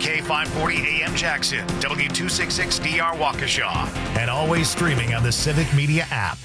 K540 AM Jackson, W266DR Waukesha, and always streaming on the Civic Media app.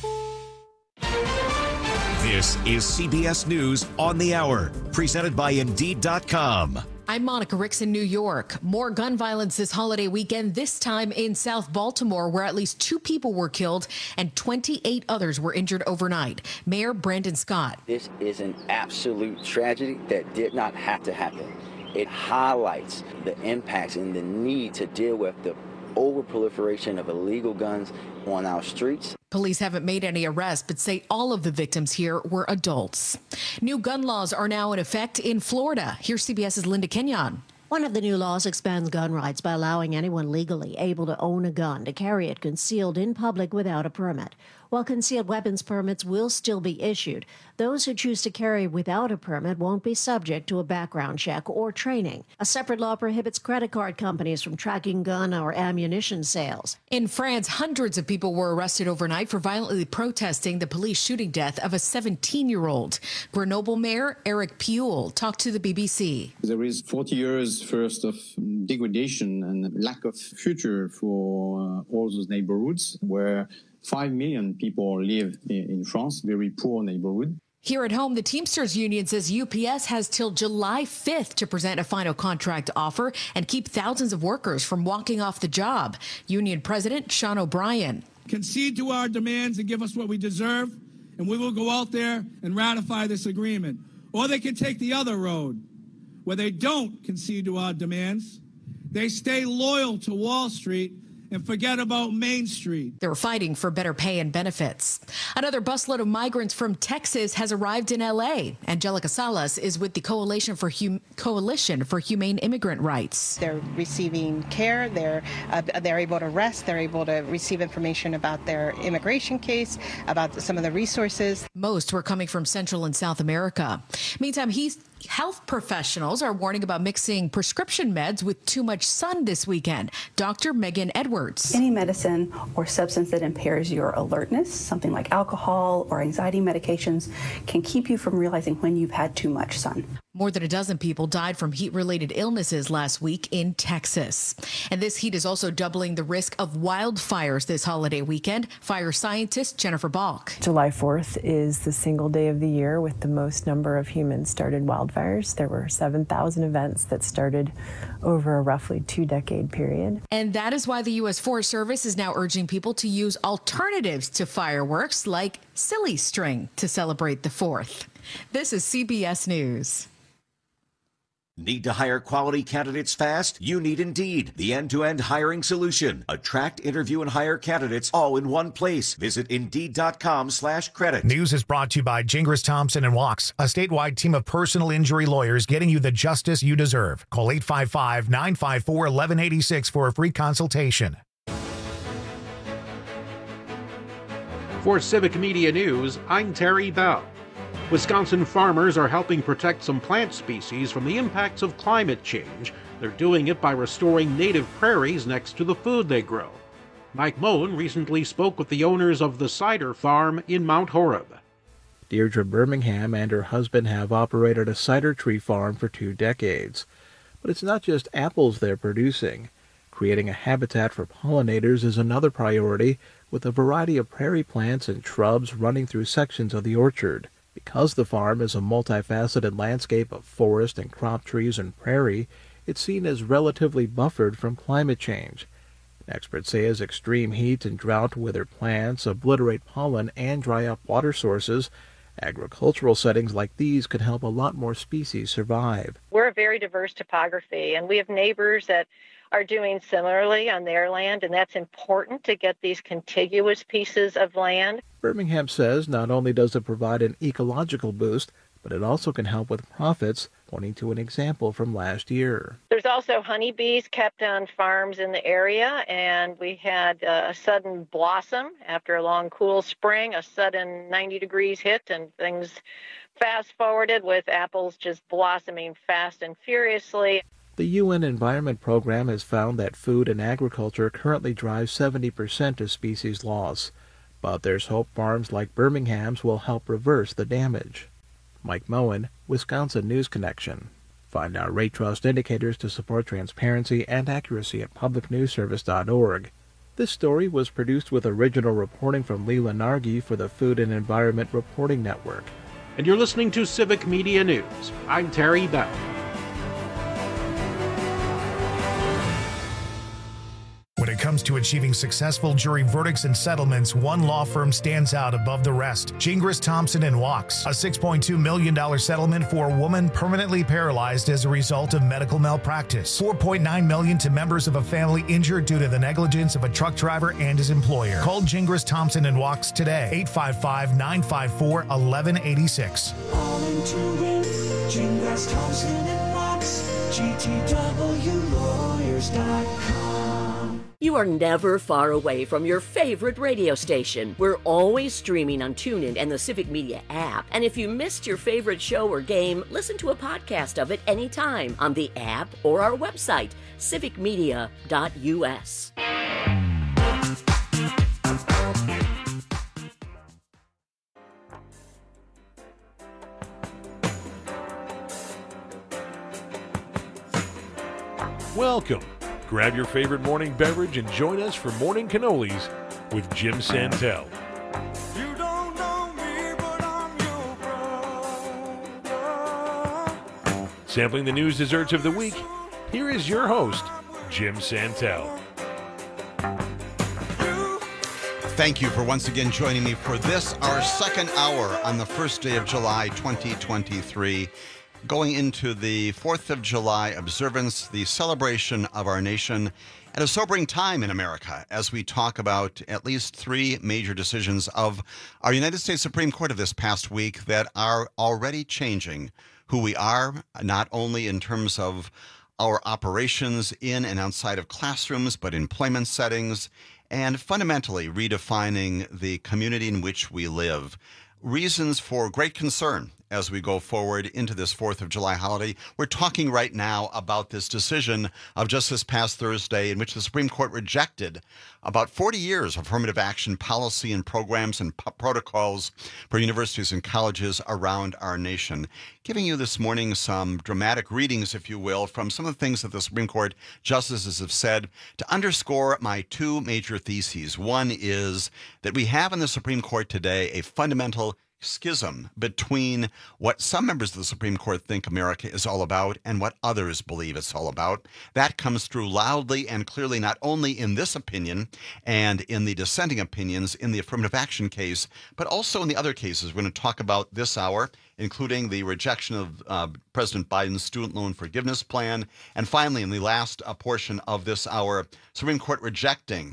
This is CBS News on the Hour, presented by Indeed.com. I'm Monica Ricks in New York. More gun violence this holiday weekend, this time in South Baltimore, where at least 2 people were killed and 28 others were injured overnight. Mayor Brandon Scott. This is an absolute tragedy that did not have to happen. It highlights the impacts and the need to deal with the overproliferation of illegal guns on our streets. Police haven't made any arrests, but say all of the victims here were adults. New gun laws are now in effect in Florida. Here's CBS's Linda Kenyon. One of the new laws expands gun rights by allowing anyone legally able to own a gun to carry it concealed in public without a permit. While concealed weapons permits will still be issued, those who choose to carry without a permit won't be subject to a background check or training. A separate law prohibits credit card companies from tracking gun or ammunition sales. In France, hundreds of people were arrested overnight for violently protesting the police shooting death of a 17-year-old. Grenoble Mayor Eric Piolle talked to the BBC. There is 40 years first of degradation and lack of future for all those neighborhoods where 5 million people live in France, very poor neighborhood. Here at home, the Teamsters Union says UPS has till July 5th to present a final contract offer and keep thousands of workers from walking off the job. Union President Sean O'Brien. Concede to our demands and give us what we deserve, and we will go out there and ratify this agreement. Or they can take the other road, where they don't concede to our demands. They stay loyal to Wall Street and forget about Main Street. They're fighting for better pay and benefits. Another busload of migrants from Texas has arrived in L.A. Angelica Salas is with the Coalition for Humane Immigrant Rights. They're receiving care. They're able to rest. They're able to receive information about their immigration case, about some of the resources. Most were coming from Central and South America. Meantime, health professionals are warning about mixing prescription meds with too much sun this weekend. Dr. Megan Edwards. Any medicine or substance that impairs your alertness, something like alcohol or anxiety medications, can keep you from realizing when you've had too much sun. More than a dozen people died from heat-related illnesses last week in Texas. And this heat is also doubling the risk of wildfires this holiday weekend. Fire scientist Jennifer Balk. July 4th is the single day of the year with the most number of human-started wildfires. There were 7,000 events that started over a roughly 2-decade period. And that is why the U.S. Forest Service is now urging people to use alternatives to fireworks like silly string to celebrate the 4th. This is CBS News. Need to hire quality candidates fast? You need Indeed, the end-to-end hiring solution. Attract, interview, and hire candidates all in one place. Visit Indeed.com/credit. News is brought to you by Gingras Thompson and Wachs, a statewide team of personal injury lawyers getting you the justice you deserve. Call 855-954-1186 for a free consultation. For Civic Media News, I'm Terry Bell. Wisconsin farmers are helping protect some plant species from the impacts of climate change. They're doing it by restoring native prairies next to the food they grow. Mike Moen recently spoke with the owners of the cider farm in Mount Horeb. Deirdre Birmingham and her husband have operated a cider tree farm for 2 decades. But it's not just apples they're producing. Creating a habitat for pollinators is another priority, with a variety of prairie plants and shrubs running through sections of the orchard. Because the farm is a multifaceted landscape of forest and crop trees and prairie, it's seen as relatively buffered from climate change. Experts say as extreme heat and drought wither plants, obliterate pollen, and dry up water sources, agricultural settings like these could help a lot more species survive. We're a very diverse topography, and we have neighbors that are doing similarly on their land, and that's important to get these contiguous pieces of land. Birmingham says not only does it provide an ecological boost, but it also can help with profits, pointing to an example from last year. There's also honeybees kept on farms in the area, and we had a sudden blossom after a long cool spring, a sudden 90 degrees hit, and things fast forwarded with apples just blossoming fast and furiously. The UN Environment Program has found that food and agriculture currently drive 70% of species loss, but there's hope farms like Birmingham's will help reverse the damage. Mike Moen, Wisconsin News Connection. Find our Rate Trust indicators to support transparency and accuracy at publicnewsservice.org. This story was produced with original reporting from Leela Nargi for the Food and Environment Reporting Network. And you're listening to Civic Media News. I'm Terry Bell. When it comes to achieving successful jury verdicts and settlements, one law firm stands out above the rest. Gingras, Thompson & Wachs. A $6.2 million settlement for a woman permanently paralyzed as a result of medical malpractice. $4.9 million to members of a family injured due to the negligence of a truck driver and his employer. Call Gingras, Thompson & Wachs today. 855-954-1186. All into it. Gingras, Thompson & Wachs. GTWlawyers.com. You are never far away from your favorite radio station. We're always streaming on TuneIn and the Civic Media app. And if you missed your favorite show or game, listen to a podcast of it anytime on the app or our website, civicmedia.us. Welcome. Grab your favorite morning beverage and join us for Morning Cannolis with Jim Santel. You don't know me, but I'm your brother. Sampling the news desserts of the week, here is your host, Jim Santel. Thank you for once again joining me for this, our second hour on the first day of July 2023. Going into the 4th of July observance, the celebration of our nation at a sobering time in America as we talk about at least three major decisions of our United States Supreme Court of this past week that are already changing who we are, not only in terms of our operations in and outside of classrooms, but employment settings, and fundamentally redefining the community in which we live. Reasons for great concern as we go forward into this 4th of July holiday. We're talking right now about this decision of just this past Thursday in which the Supreme Court rejected about 40 years of affirmative action policy and programs and protocols for universities and colleges around our nation. Giving you this morning some dramatic readings, if you will, from some of the things that the Supreme Court justices have said to underscore my two major theses. One is that we have in the Supreme Court today a fundamental schism between what some members of the Supreme Court think America is all about and what others believe it's all about. That comes through loudly and clearly not only in this opinion and in the dissenting opinions in the affirmative action case, but also in the other cases we're going to talk about this hour, including the rejection of President Biden's student loan forgiveness plan. And finally, in the last portion of this hour, Supreme Court rejecting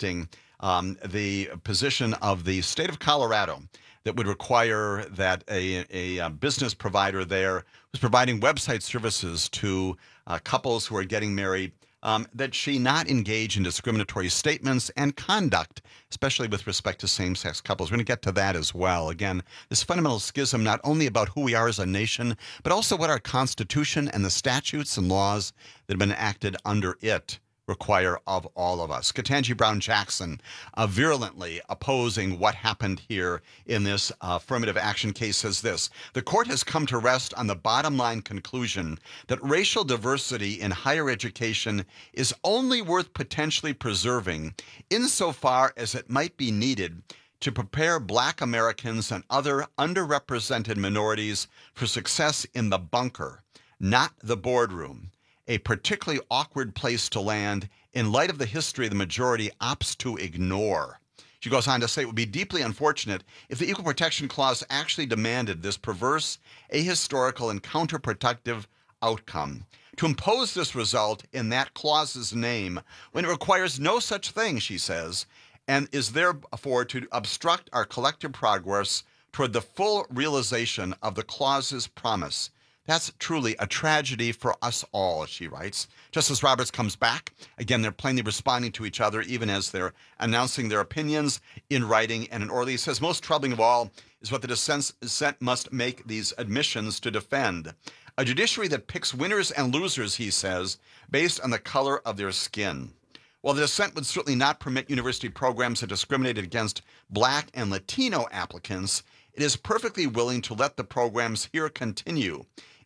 the position of the state of Colorado that would require that a business provider there who's providing website services to couples who are getting married, that she not engage in discriminatory statements and conduct, especially with respect to same-sex couples. We're going to get to that as well. Again, this fundamental schism not only about who we are as a nation, but also what our Constitution and the statutes and laws that have been enacted under it require of all of us. Ketanji Brown Jackson virulently opposing what happened here in this affirmative action case says this: the court has come to rest on the bottom line conclusion that racial diversity in higher education is only worth potentially preserving insofar as it might be needed to prepare Black Americans and other underrepresented minorities for success in the bunker, not the boardroom. A particularly awkward place to land in light of the history the majority opts to ignore. She goes on to say it would be deeply unfortunate if the Equal Protection Clause actually demanded this perverse, ahistorical, and counterproductive outcome. To impose this result in that clause's name when it requires no such thing, she says, and is therefore to obstruct our collective progress toward the full realization of the clause's promise. That's truly a tragedy for us all, she writes. Justice Roberts comes back. Again, they're plainly responding to each other, even as they're announcing their opinions in writing and in orally. He says, most troubling of all is what the dissent must make these admissions to defend. A judiciary that picks winners and losers, he says, based on the color of their skin. While the dissent would certainly not permit university programs that discriminated against Black and Latino applicants, it is perfectly willing to let the programs here continue.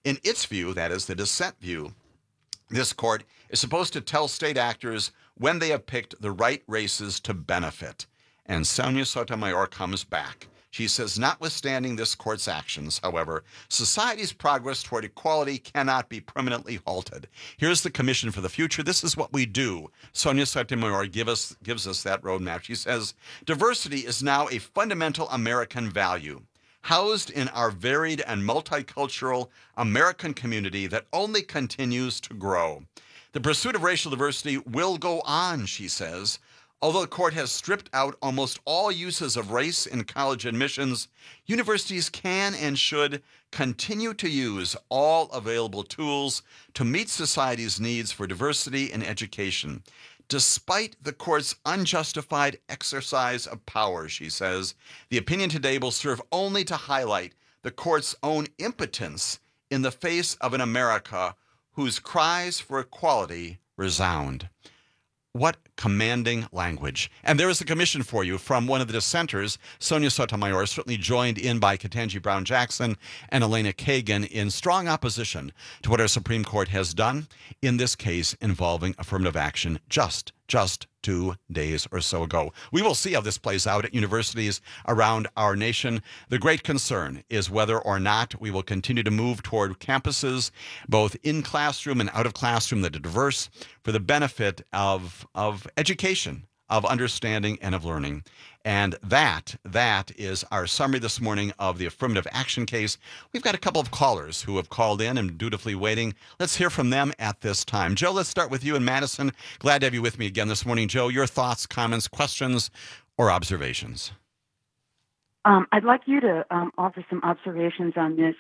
In its view, that is the dissent view, this court is supposed to tell state actors when they have picked the right races to benefit. And Sonia Sotomayor comes back. She says, notwithstanding this court's actions, however, society's progress toward equality cannot be permanently halted. Here's the Commission for the Future. This is what we do. Sonia Sotomayor gives us that roadmap. She says, diversity is now a fundamental American value, housed in our varied and multicultural American community that only continues to grow. The pursuit of racial diversity will go on, she says. Although the court has stripped out almost all uses of race in college admissions, universities can and should continue to use all available tools to meet society's needs for diversity in education. Despite the court's unjustified exercise of power, she says, the opinion today will serve only to highlight the court's own impotence in the face of an America whose cries for equality resound. What commanding language. And there is a commission for you from one of the dissenters, Sonia Sotomayor, certainly joined in by Ketanji Brown Jackson and Elena Kagan in strong opposition to what our Supreme Court has done in this case involving affirmative action just 2 days or so ago. We will see how this plays out at universities around our nation. The great concern is whether or not we will continue to move toward campuses, both in classroom and out of classroom, that are diverse for the benefit of education, of understanding, and of learning. And that is our summary this morning of the affirmative action case. We've got a couple of callers who have called in and dutifully waiting. Let's hear from them at this time. Joe, let's start with you in Madison. Glad to have you with me again this morning. Joe, your thoughts, comments, questions, or observations? I'd like you to offer some observations on this.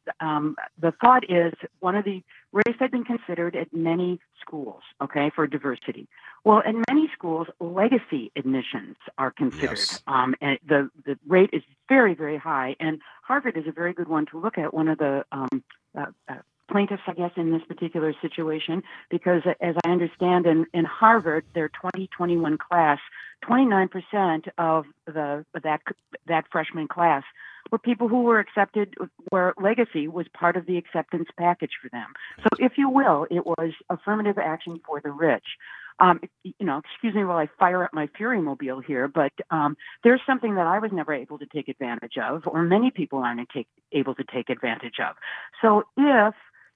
The thought is race had been considered at many schools, okay, for diversity. Well, in many schools, legacy admissions are considered. Yes. And the rate is very, very high. And Harvard is a very good one to look at, one of the plaintiffs, I guess, in this particular situation, because as I understand in Harvard, their 2021 class, 29% of that freshman class were people who were accepted, where legacy was part of the acceptance package for them. So if you will, it was affirmative action for the rich. Excuse me while I fire up my Fury Mobile here, but there's something that I was never able to take advantage of, or many people aren't able to take advantage of. So if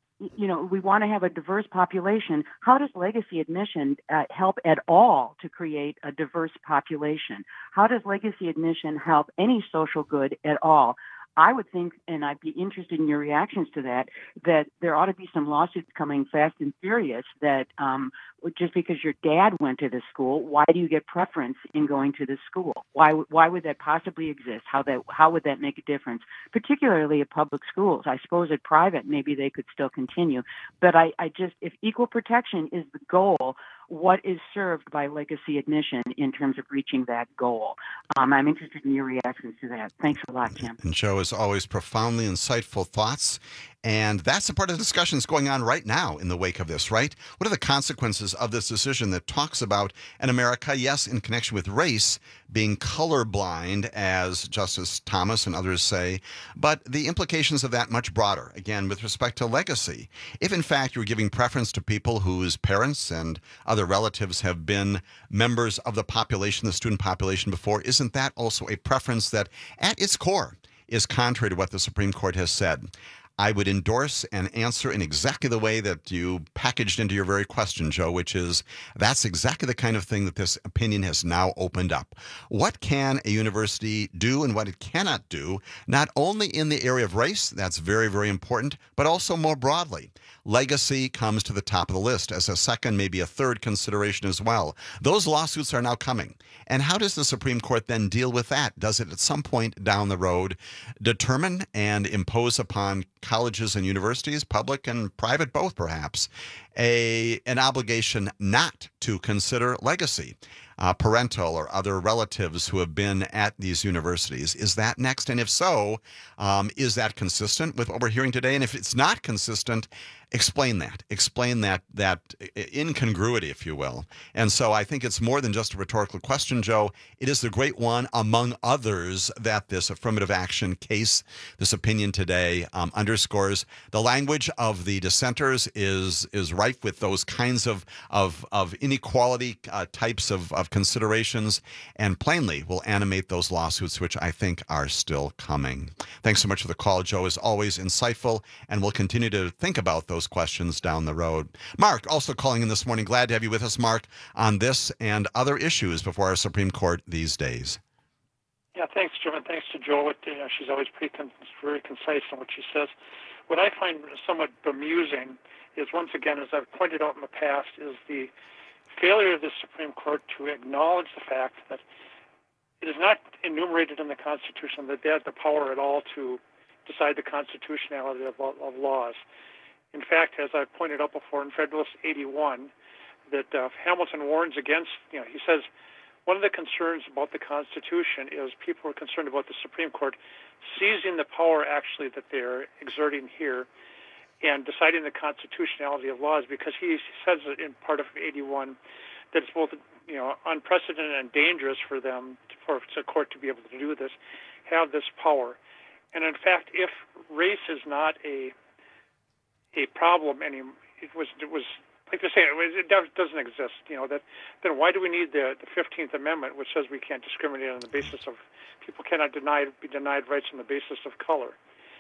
we want to have a diverse population, how does legacy admission help at all to create a diverse population? How does legacy admission help any social good at all? I would think, and I'd be interested in your reactions to that there ought to be some lawsuits coming fast and furious that just because your dad went to this school, why do you get preference in going to this school? Why would that possibly exist? How would that make a difference? Particularly at public schools. I suppose at private, maybe they could still continue. But if equal protection is the goal, what is served by legacy admission in terms of reaching that goal? I'm interested in your reactions to that. Thanks a lot, Jim. And Joe, as always, profoundly insightful thoughts. And that's the part of the discussion that's going on right now in the wake of this, right? What are the consequences of this decision that talks about an America, yes, in connection with race, being colorblind, as Justice Thomas and others say, but the implications of that much broader, again, with respect to legacy. If, in fact, you're giving preference to people whose parents and other relatives have been members of the population, the student population before, isn't that also a preference that, at its core, is contrary to what the Supreme Court has said? I would endorse and answer in exactly the way that you packaged into your very question, Joe, which is that's exactly the kind of thing that this opinion has now opened up. What can a university do and what it cannot do, not only in the area of race, that's very, very important, but also more broadly. Legacy comes to the top of the list as a second, maybe a third consideration as well. Those lawsuits are now coming. And how does the Supreme Court then deal with that? Does it at some point down the road determine and impose upon colleges and universities, public and private both perhaps, an obligation not to consider legacy? parental or other relatives who have been at these universities. Is that next? And if so, is that consistent with what we're hearing today? And if it's not consistent, explain that. Explain that incongruity, if you will. And so I think it's more than just a rhetorical question, Joe. It is the great one among others that this affirmative action case, this opinion today, underscores. The language of the dissenters is rife with those kinds of inequality types of considerations, and plainly will animate those lawsuits, which I think are still coming. Thanks so much for the call, Joe. As always, insightful, and we'll continue to think about those questions down the road. Mark, also calling in this morning. Glad to have you with us, Mark, on this and other issues before our Supreme Court these days. Yeah, thanks, Jim, and thanks to Joe. She's always very concise in what she says. What I find somewhat bemusing is, once again, as I've pointed out in the past, is the failure of the Supreme Court to acknowledge the fact that it is not enumerated in the Constitution that they have the power at all to decide the constitutionality of laws. In fact, as I've pointed out before in Federalist 81, that Hamilton warns against, he says, one of the concerns about the Constitution is people are concerned about the Supreme Court seizing the power actually that they're exerting here and deciding the constitutionality of laws, because he says in part of 81 that it's both unprecedented and dangerous for them, for the court to be able to do this, have this power. And in fact, if race is not a problem anymore, it was like they're saying, it doesn't exist. Then why do we need the 15th Amendment, which says we can't discriminate on the basis of people cannot be denied rights on the basis of color?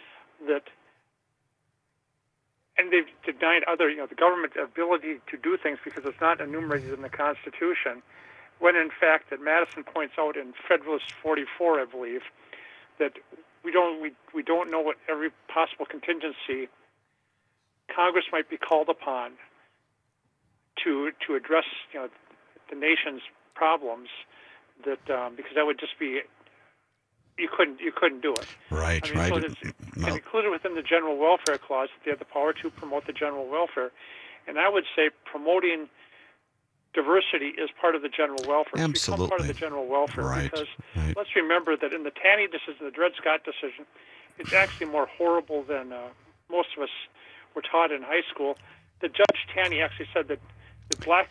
And they've denied the government ability to do things because it's not enumerated in the Constitution, when in fact that Madison points out in Federalist 44, I believe, that we don't know what every possible contingency Congress might be called upon to address the nation's problems, that because that would just be you couldn't do it. Right. So it's included within the General Welfare Clause that they have the power to promote the general welfare, and I would say promoting diversity is part of the general welfare. Absolutely. It's become part of the general welfare, Right. because let's remember that in the Taney decision, the Dred Scott decision, it's actually more horrible than most of us were taught in high school. The Judge Taney actually said that the black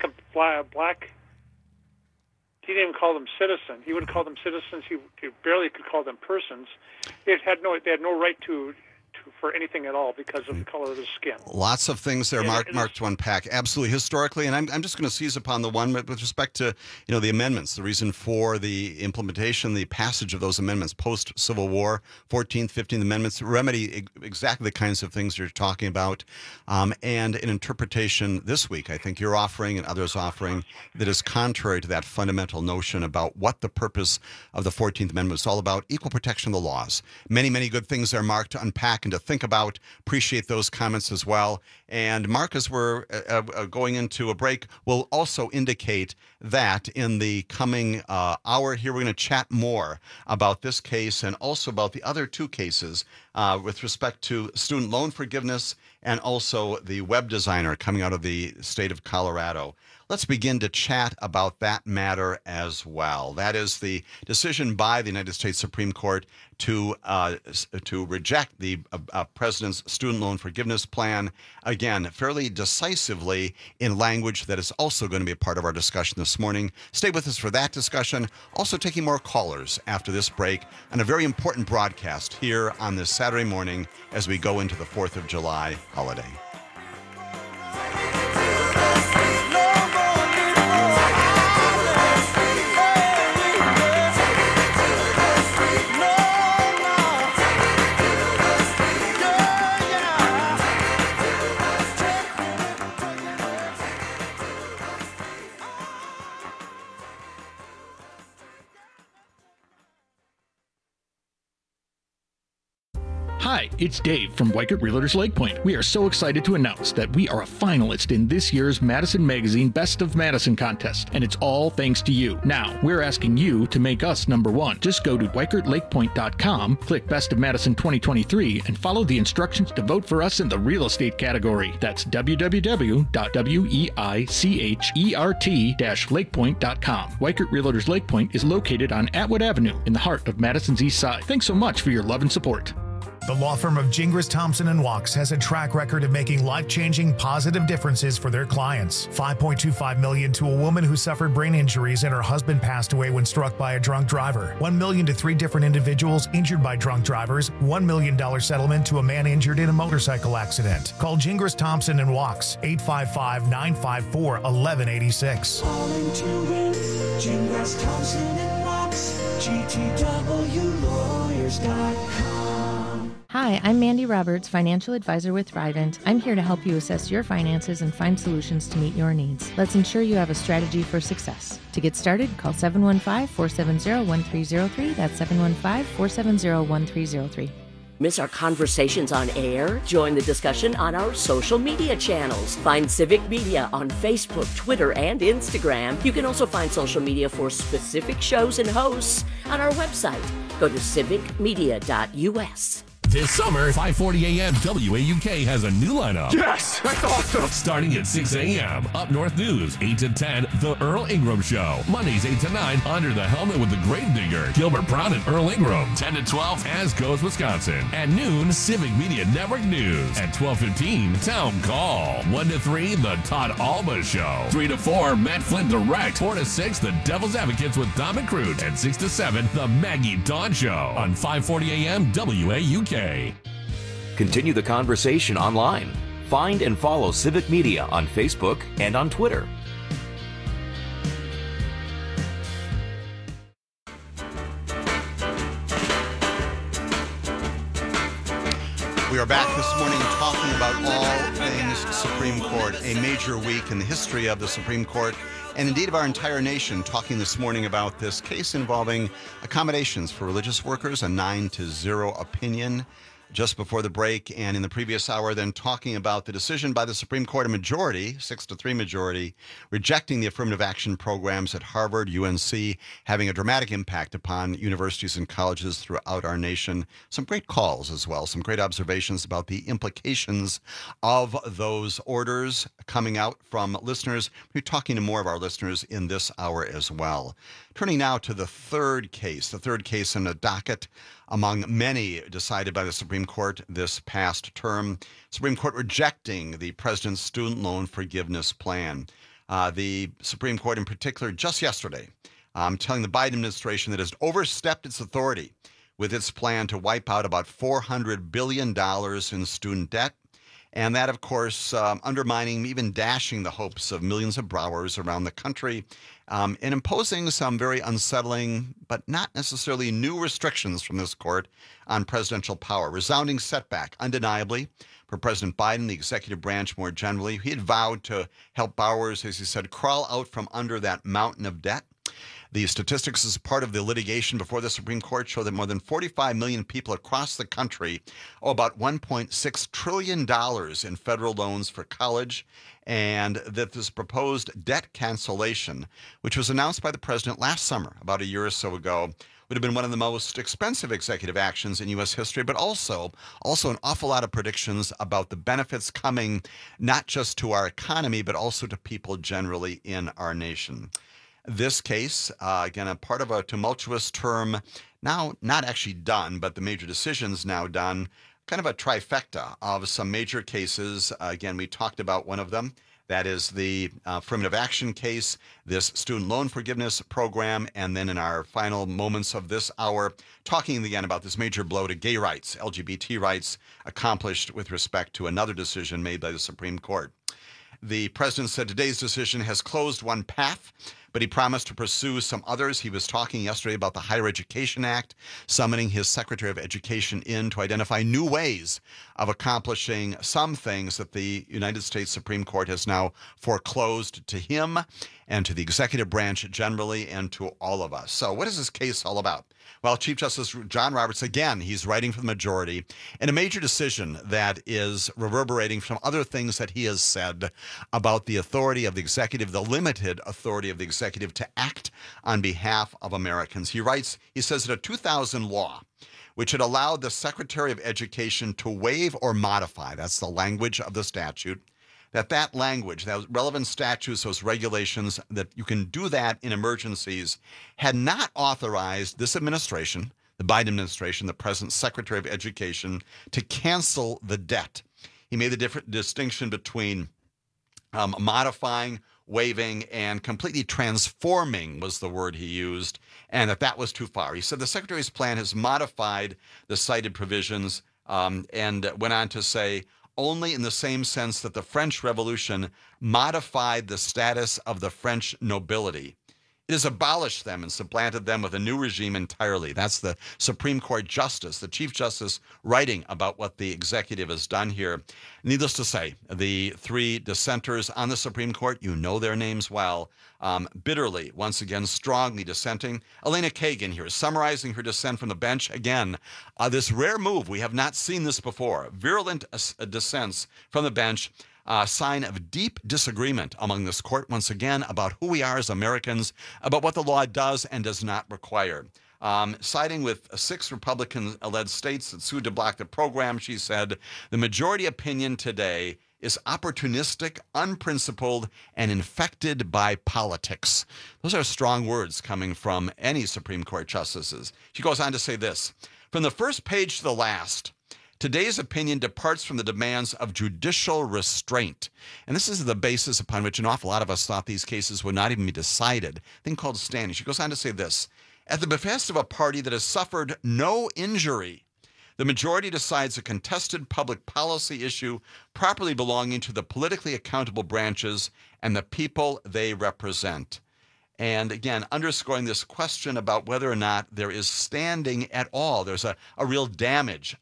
he didn't even call them citizens. He wouldn't call them citizens. He barely could call them persons. They had no right to for anything at all because of the color of his skin. Lots of things there, Mark, to unpack. Absolutely, historically, and I'm just going to seize upon the one with respect to the amendments, the reason for the implementation, the passage of those amendments post-Civil War, 14th, 15th Amendments, remedy exactly the kinds of things you're talking about, and an interpretation this week, I think you're offering and others offering, that is contrary to that fundamental notion about what the purpose of the 14th Amendment is all about, equal protection of the laws. Many, many good things there, Mark, to unpack and to think about. Appreciate those comments as well. And Mark, as we're going into a break, will also indicate that in the coming hour here, we're going to chat more about this case and also about the other two cases with respect to student loan forgiveness and also the web designer coming out of the state of Colorado. Let's begin to chat about that matter as well. That is the decision by the United States Supreme Court to reject the president's student loan forgiveness plan, again, fairly decisively in language that is also going to be a part of our discussion this morning. Stay with us for that discussion. Also taking more callers after this break and a very important broadcast here on this Saturday morning as we go into the 4th of July holiday. Hi, it's Dave from Weikert Realtors Lake Point. We are so excited to announce that we are a finalist in this year's Madison Magazine Best of Madison contest, and it's all thanks to you. Now, we're asking you to make us number one. Just go to WeikertLakePoint.com, click Best of Madison 2023, and follow the instructions to vote for us in the real estate category. That's www.weichert-lakepoint.com. Weikert Realtors Lake Point is located on Atwood Avenue in the heart of Madison's East Side. Thanks so much for your love and support. The law firm of Gingras, Thompson & Walks has a track record of making life-changing positive differences for their clients. $5.25 million to a woman who suffered brain injuries and her husband passed away when struck by a drunk driver. $1 million to 3 different individuals injured by drunk drivers. $1 million settlement to a man injured in a motorcycle accident. Call Gingras, Thompson & Walks, 855-954-1186. All into it, Gingras, Thompson & Walks, GTWlawyers.com. Hi, I'm Mandy Roberts, financial advisor with Thrivent. I'm here to help you assess your finances and find solutions to meet your needs. Let's ensure you have a strategy for success. To get started, call 715-470-1303. That's 715-470-1303. Miss our conversations on air? Join the discussion on our social media channels. Find Civic Media on Facebook, Twitter, and Instagram. You can also find social media for specific shows and hosts on our website. Go to civicmedia.us. This summer, 5:40 a.m. WAUK has a new lineup. Yes! That's awesome! Starting at 6 a.m. Up North News, 8 to 10, The Earl Ingram Show. Mondays, 8 to 9, Under the Helmet with the Grave Digger, Gilbert Brown and Earl Ingram. 10 to 12, As Goes Wisconsin. At noon, Civic Media Network News. At 12:15, Town Call. 1 to 3, The Todd Alba Show. 3 to 4, Matt Flynn Direct. 4 to 6, The Devil's Advocates with Dom and Crute. And 6 to 7, The Maggie Dawn Show. On 5:40 a.m. WAUK. Continue the conversation online. Find and follow Civic Media on Facebook and on Twitter. We are back this morning talking about all things Supreme Court, a major week in the history of the Supreme Court and indeed of our entire nation, talking this morning about this case involving accommodations for religious workers, a 9-0 opinion just before the break, and in the previous hour then talking about the decision by the Supreme Court, a majority, 6-3 majority, rejecting the affirmative action programs at Harvard, UNC, having a dramatic impact upon universities and colleges throughout our nation. Some great calls as well, some great observations about the implications of those orders coming out from listeners. We're talking to more of our listeners in this hour as well. Turning now to the third case in the docket among many decided by the Supreme Court this past term. Supreme Court rejecting the president's student loan forgiveness plan. The Supreme Court in particular just yesterday telling the Biden administration that it has overstepped its authority with its plan to wipe out about $400 billion in student debt. And that, of course, undermining, even dashing the hopes of millions of borrowers around the country, and imposing some very unsettling but not necessarily new restrictions from this court on presidential power. Resounding setback, undeniably, for President Biden, the executive branch more generally. He had vowed to help borrowers, as he said, crawl out from under that mountain of debt. The statistics as part of the litigation before the Supreme Court show that more than 45 million people across the country owe about $1.6 trillion in federal loans for college, and that this proposed debt cancellation, which was announced by the president last summer, about a year or so ago, would have been one of the most expensive executive actions in U.S. history, but also an awful lot of predictions about the benefits coming not just to our economy, but also to people generally in our nation. This case, again, a part of a tumultuous term, now not actually done, but the major decisions now done, kind of a trifecta of some major cases. Again, we talked about one of them. That is the affirmative action case, this student loan forgiveness program, and then in our final moments of this hour, talking again about this major blow to gay rights, LGBT rights, accomplished with respect to another decision made by the Supreme Court. The president said today's decision has closed one path but he promised to pursue some others. He was talking yesterday about the Higher Education Act, summoning his Secretary of Education in to identify new ways of accomplishing some things that the United States Supreme Court has now foreclosed to him and to the executive branch generally and to all of us. So what is this case all about? Well, Chief Justice John Roberts, again, he's writing for the majority in a major decision that is reverberating from other things that he has said about the authority of the executive, the limited authority of the executive to act on behalf of Americans. He writes, he says that a 2000 law, which had allowed the Secretary of Education to waive or modify, that's the language of the statute, that language, those relevant statutes, those regulations, that you can do that in emergencies, had not authorized this administration, the Biden administration, the present Secretary of Education, to cancel the debt. He made the different distinction between modifying, waiving, and completely transforming was the word he used, and that was too far. He said the Secretary's plan has modified the cited provisions and went on to say, only in the same sense that the French Revolution modified the status of the French nobility. It has abolished them and supplanted them with a new regime entirely. That's the Supreme Court Justice, the Chief Justice, writing about what the executive has done here. Needless to say, the three dissenters on the Supreme Court, you know their names well, bitterly, once again, strongly dissenting. Elena Kagan here, summarizing her dissent from the bench. Again, this rare move, we have not seen this before. Virulent dissents from the bench. Sign of deep disagreement among this court, once again, about who we are as Americans, about what the law does and does not require. Siding with 6 Republican-led states that sued to block the program, she said, the majority opinion today is opportunistic, unprincipled, and infected by politics. Those are strong words coming from any Supreme Court justices. She goes on to say this, from the first page to the last, today's opinion departs from the demands of judicial restraint. And this is the basis upon which an awful lot of us thought these cases would not even be decided, a thing called standing. She goes on to say this, at the behest of a party that has suffered no injury, the majority decides a contested public policy issue properly belonging to the politically accountable branches and the people they represent. And again, underscoring this question about whether or not there is standing at all. There's a real damage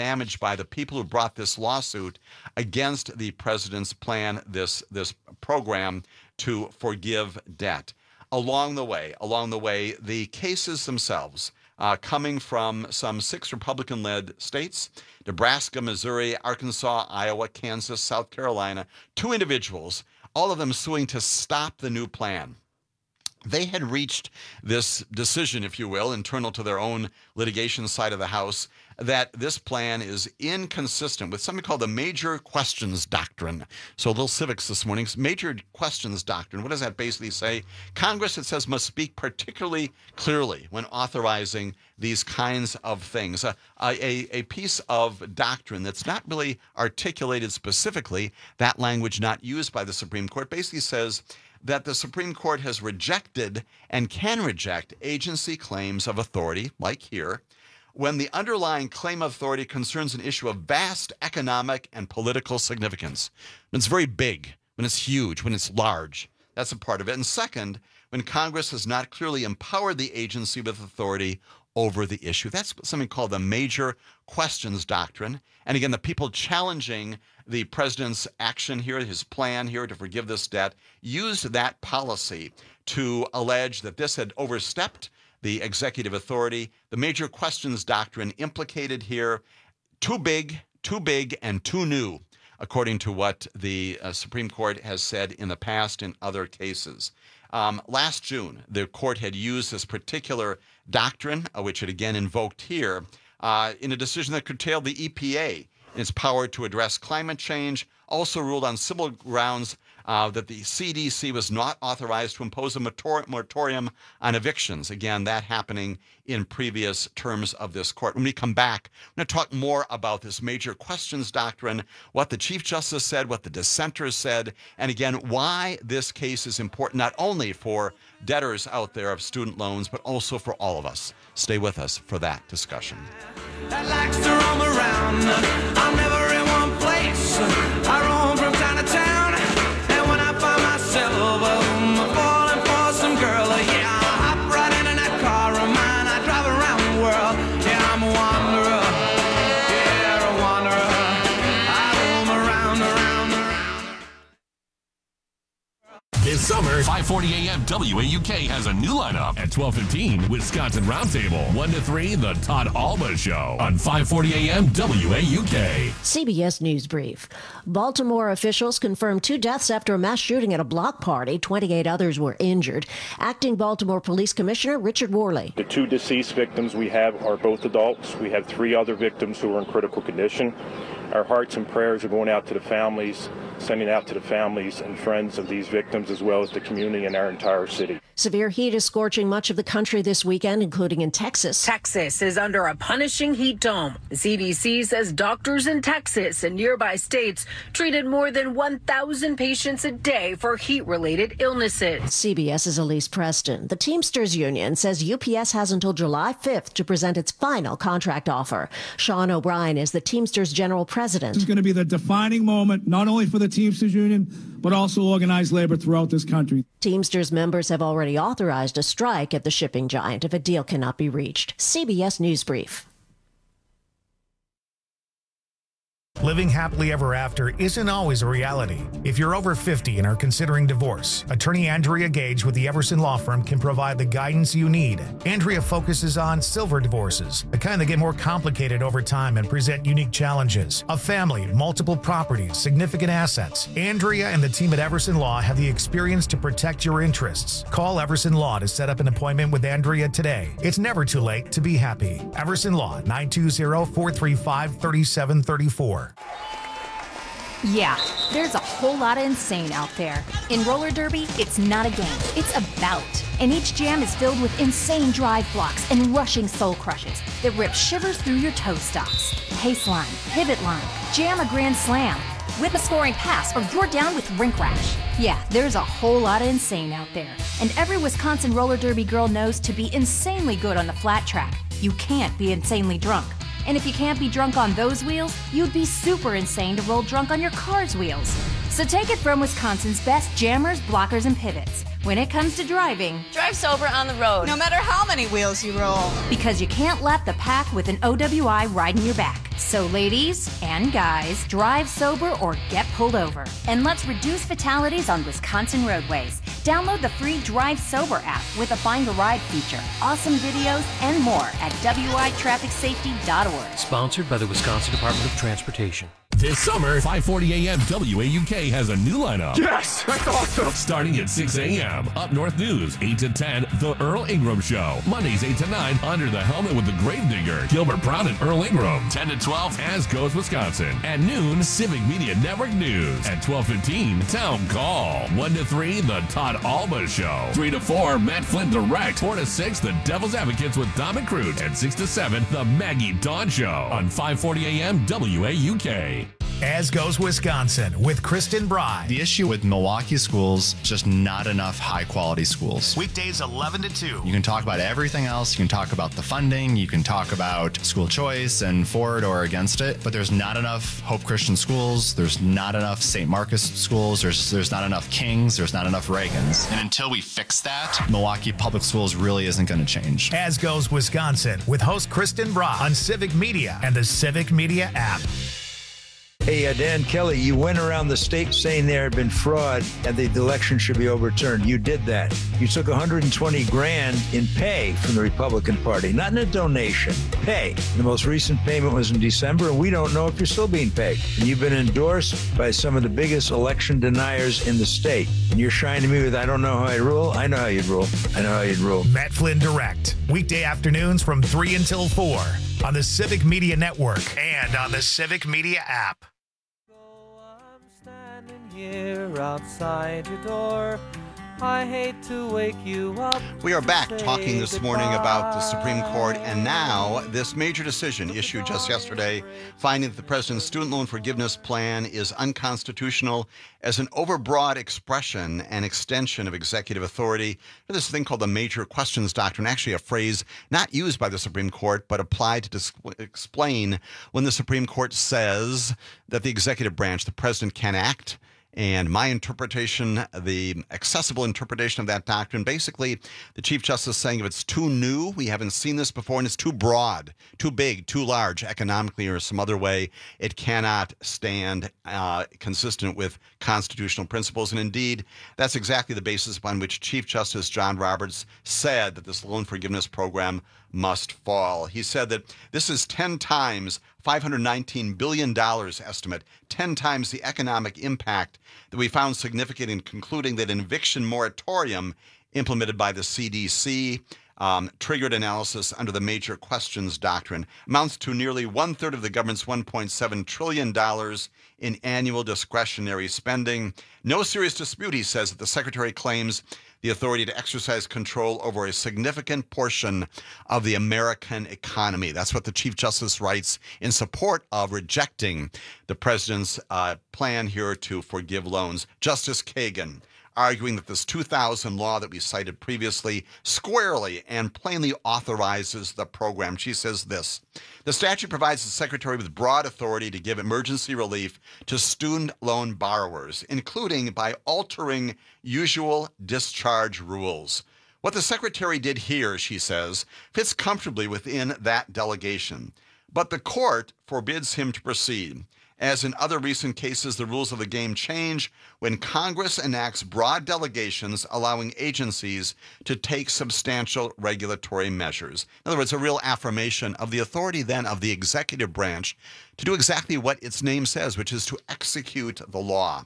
by the people who brought this lawsuit against the president's plan, this program to forgive debt. Along the way, the cases themselves, coming from some 6 Republican-led states, Nebraska, Missouri, Arkansas, Iowa, Kansas, South Carolina, 2 individuals, all of them suing to stop the new plan. They had reached this decision, if you will, internal to their own litigation side of the House, that this plan is inconsistent with something called the Major Questions Doctrine. So a little civics this morning. Major Questions Doctrine. What does that basically say? Congress, it says, must speak particularly clearly when authorizing these kinds of things. A piece of doctrine that's not really articulated specifically, that language not used by the Supreme Court, basically says that the Supreme Court has rejected and can reject agency claims of authority, like here, when the underlying claim of authority concerns an issue of vast economic and political significance. When it's very big, when it's huge, when it's large, that's a part of it. And second, when Congress has not clearly empowered the agency with authority over the issue. That's something called the Major Questions Doctrine. And again, the people challenging the president's action here, his plan here to forgive this debt, used that policy to allege that this had overstepped the executive authority. The Major Questions Doctrine implicated here, too big, and too new, according to what the Supreme Court has said in the past in other cases. Last June, the court had used this particular doctrine, which it again invoked here, in a decision that curtailed the EPA in its power to address climate change, also ruled on civil grounds that the CDC was not authorized to impose a moratorium on evictions. Again, that happening in previous terms of this court. When we come back, I'm going to talk more about this Major Questions Doctrine, what the Chief Justice said, what the dissenters said, and again, why this case is important not only for debtors out there of student loans, but also for all of us. Stay with us for that discussion. That likes to roam around. I'm never in one place. I roam from town to town, and when I find myself falling for some girl, summer, 5:40 a.m. WAUK has a new lineup. At 12:15, Wisconsin Roundtable. 1 to 3, The Todd Alba Show on 5:40 a.m. WAUK. CBS News Brief. Baltimore officials confirmed 2 deaths after a mass shooting at a block party. 28 others were injured. Acting Baltimore Police Commissioner Richard Worley. The 2 deceased victims we have are both adults. We have 3 other victims who are in critical condition. Our hearts and prayers are going out to the families, sending out to the families and friends of these victims, as well as the community and our entire city. Severe heat is scorching much of the country this weekend, including in Texas. Texas is under a punishing heat dome. The CDC says doctors in Texas and nearby states treated more than 1,000 patients a day for heat-related illnesses. CBS's Elise Preston. The Teamsters Union says UPS has until July 5th to present its final contract offer. Sean O'Brien is the Teamsters General President. This is going to be the defining moment, not only for the Teamsters Union, but also organized labor throughout this country. Teamsters members have already authorized a strike at the shipping giant if a deal cannot be reached. CBS News Brief. Living happily ever after isn't always a reality. If you're over 50 and are considering divorce, attorney Andrea Gage with the Everson Law Firm can provide the guidance you need. Andrea focuses on silver divorces, the kind that get more complicated over time and present unique challenges. A family, multiple properties, significant assets. Andrea and the team at Everson Law have the experience to protect your interests. Call Everson Law to set up an appointment with Andrea today. It's never too late to be happy. Everson Law, 920-435-3734. Yeah, there's a whole lot of insane out there. In roller derby, it's not a game, it's a bout. And each jam is filled with insane drive blocks and rushing soul crushes that rip shivers through your toe stops. Pace line, pivot line, jam a grand slam, whip a scoring pass, or you're down with rink rash. Yeah, there's a whole lot of insane out there. And every Wisconsin roller derby girl knows to be insanely good on the flat track, you can't be insanely drunk. And if you can't be drunk on those wheels, you'd be super insane to roll drunk on your car's wheels. So take it from Wisconsin's best jammers, blockers, and pivots. When it comes to driving, drive sober on the road, no matter how many wheels you roll. Because you can't lap the pack with an OWI riding your back. So ladies and guys, drive sober or get pulled over. And let's reduce fatalities on Wisconsin roadways. Download the free Drive Sober app with a Find a Ride feature, awesome videos, and more at witrafficsafety.org. Sponsored by the Wisconsin Department of Transportation. This summer, 5:40 a.m. WAUK has a new lineup. Yes, that's awesome. Starting at 6 a.m. Up North News, 8 to 10, The Earl Ingram Show. Mondays, 8 to 9, Under the Helmet with the Gravedigger, Gilbert Brown and Earl Ingram. 10 to 12, As Goes Wisconsin. At noon, Civic Media Network News. At 12:15, Town Call. 1 to 3, The Todd Alba Show. 3 to 4, Matt Flynn Direct. 4 to 6, The Devil's Advocates with Dom and Crute. And 6 to 7, The Maggie Dawn Show on 5:40 a.m. WAUK. As Goes Wisconsin with Kristen Bry. The issue with Milwaukee schools, just not enough high-quality schools. Weekdays 11 to 2. You can talk about everything else. You can talk about the funding. You can talk about school choice and for it or against it. But there's not enough Hope Christian schools. There's not enough St. Marcus schools. There's not enough Kings. There's not enough Reagans. And until we fix that, Milwaukee Public Schools really isn't going to change. As Goes Wisconsin with host Kristen Bry on Civic Media and the Civic Media app. Hey, Dan Kelly, you went around the state saying there had been fraud and the election should be overturned. You did that. You took $120,000 in pay from the Republican Party, not in a donation, pay. The most recent payment was in December, and we don't know if you're still being paid. And you've been endorsed by some of the biggest election deniers in the state. And you're shining me with, I don't know how I rule. I know how you'd rule. I know how you'd rule. Matt Flynn Direct, weekday afternoons from 3 until 4 on the Civic Media Network and on the Civic Media app. Here outside your door, I hate to wake you up. We are back talking this morning about the Supreme Court and now this major decision issued just yesterday, finding that the president's student loan forgiveness plan is unconstitutional as an overbroad expression and extension of executive authority. There's this thing called the major questions doctrine, actually a phrase not used by the Supreme Court, but applied to explain when the Supreme Court says that the executive branch, the president, can act And my interpretation, the accessible interpretation of that doctrine, basically the Chief Justice saying if it's too new, we haven't seen this before, and it's too broad, too big, too large economically or some other way, it cannot stand consistent with constitutional principles. And indeed, that's exactly the basis upon which Chief Justice John Roberts said that this loan forgiveness program must fall. He said that this is 10 times $519 billion estimate, 10 times the economic impact that we found significant in concluding that an eviction moratorium implemented by the CDC triggered analysis under the major questions doctrine, amounts to nearly 1/3 of the government's $1.7 trillion in annual discretionary spending. No serious dispute, he says, that the Secretary claims the authority to exercise control over a significant portion of the American economy. That's what the Chief Justice writes in support of rejecting the president's plan here to forgive loans. Justice Kagan arguing that this 2000 law that we cited previously squarely and plainly authorizes the program. She says this: the statute provides the Secretary with broad authority to give emergency relief to student loan borrowers, including by altering usual discharge rules. What the Secretary did here, she says, fits comfortably within that delegation. But the court forbids him to proceed. As in other recent cases, the rules of the game change when Congress enacts broad delegations allowing agencies to take substantial regulatory measures. In other words, a real affirmation of the authority then of the executive branch to do exactly what its name says, which is to execute the law.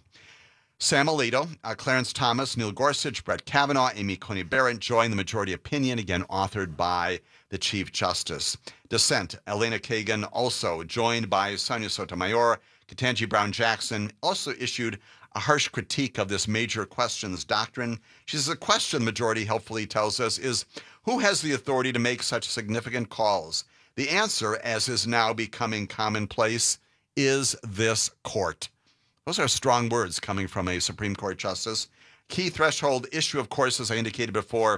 Sam Alito, Clarence Thomas, Neil Gorsuch, Brett Kavanaugh, Amy Coney Barrett joined the majority opinion, again authored by the Chief Justice. Dissent, Elena Kagan, also joined by Sonia Sotomayor. Ketanji Brown Jackson also issued a harsh critique of this major questions doctrine. She says the question the majority helpfully tells us is, who has the authority to make such significant calls? The answer, as is now becoming commonplace, is this court. Those are strong words coming from a Supreme Court justice. Key threshold issue, of course, as I indicated before,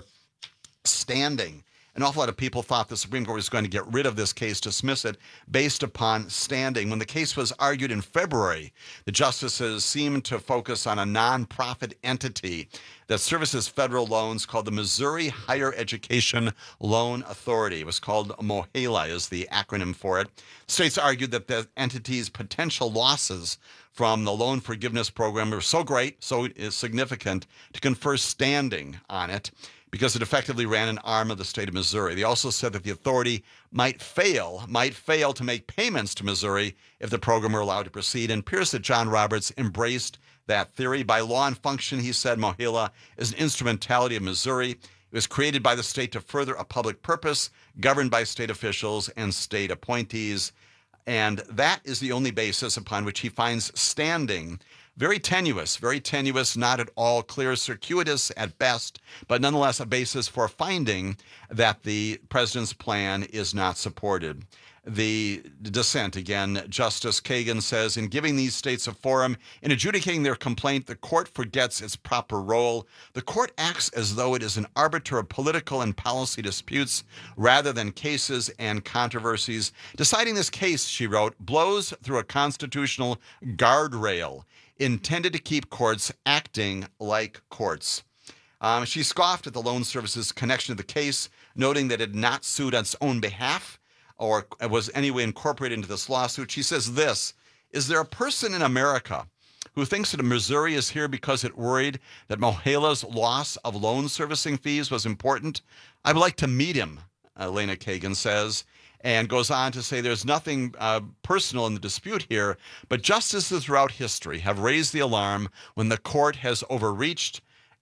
standing. An awful lot of people thought the Supreme Court was going to get rid of this case, dismiss it, based upon standing. When the case was argued in February, the justices seemed to focus on a nonprofit entity that services federal loans called the Missouri Higher Education Loan Authority. It was called MOHELA is the acronym for it. States argued that the entity's potential losses from the loan forgiveness program were so great, so significant, to confer standing on it, because it effectively ran an arm of the state of Missouri. They also said that the authority might fail to make payments to Missouri if the program were allowed to proceed. And Pierce at John Roberts embraced that theory. By law and function, he said, MOHELA is an instrumentality of Missouri. It was created by the state to further a public purpose, governed by state officials and state appointees. And that is the only basis upon which he finds standing. Very tenuous, not at all clear, circuitous at best, but nonetheless a basis for finding that the president's plan is not supported. The dissent, again, Justice Kagan says, in giving these states a forum, in adjudicating their complaint, the court forgets its proper role. The court acts as though it is an arbiter of political and policy disputes rather than cases and controversies. Deciding this case, she wrote, blows through a constitutional guardrail intended to keep courts acting like courts. She scoffed at the loan services connection to the case, noting that it had not sued on its own behalf or was anyway incorporated into this lawsuit. She says this: is there a person in America who thinks that Missouri is here because it worried that MOHELA's loss of loan servicing fees was important? I would like to meet him, Elena Kagan says, and goes on to say there's nothing personal in the dispute here, but justices throughout history have raised the alarm when the court has overreached,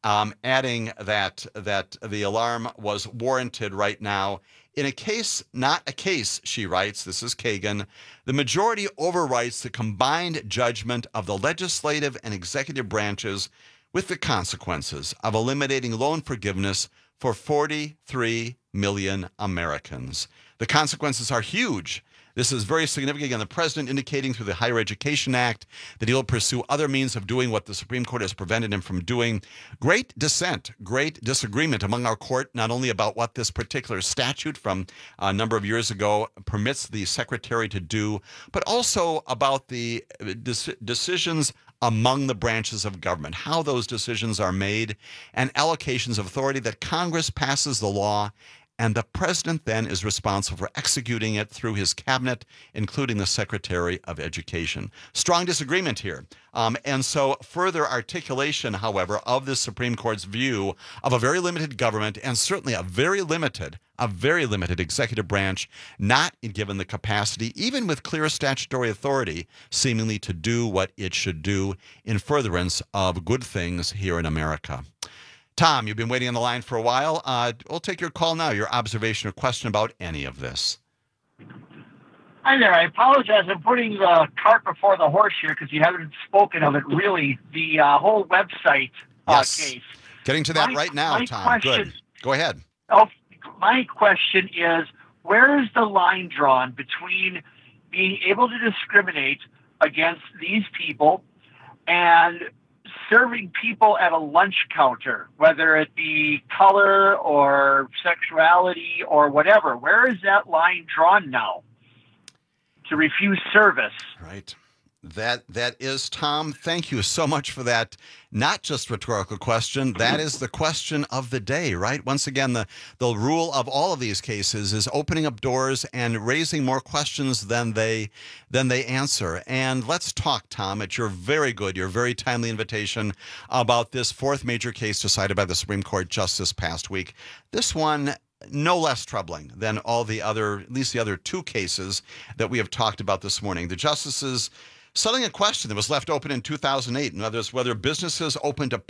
adding that the alarm was warranted right now. In a case, not a case, she writes, this is Kagan, the majority overwrites the combined judgment of the legislative and executive branches with the consequences of eliminating loan forgiveness for 43 million Americans. The consequences are huge. This is very significant. Again, the president indicating through the Higher Education Act that he'll pursue other means of doing what the Supreme Court has prevented him from doing. Great dissent, great disagreement among our court, not only about what this particular statute from a number of years ago permits the secretary to do, but also about the decisions among the branches of government, how those decisions are made, and allocations of authority, that Congress passes the law, and the president then is responsible for executing it through his cabinet, including the Secretary of Education. Strong disagreement here. And so further articulation, however, of the Supreme Court's view of a very limited government, and certainly a very limited executive branch, not given the capacity, even with clear statutory authority, seemingly to do what it should do in furtherance of good things here in America. Tom, you've been waiting on the line for a while. We'll take your call now, your observation or question about any of this. Hi there. I apologize. I'm putting the cart before the horse here because you haven't spoken of it really. The whole website case. Getting to that right now, Tom. Good. Go ahead. Oh, my question is, where is the line drawn between being able to discriminate against these people and serving people at a lunch counter, whether it be color or sexuality or whatever? Where is that line drawn now to refuse service? Right. That is, Tom, thank you so much for that, not just rhetorical question. That is the question of the day, right? Once again, the rule of all of these cases is opening up doors and raising more questions than they answer. And let's talk, Tom, at your very timely invitation about this fourth major case decided by the Supreme Court just this past week. This one, no less troubling than all the other, at least the other two cases that we have talked about this morning. The justices settling a question that was left open in 2008, in other words, whether businesses open to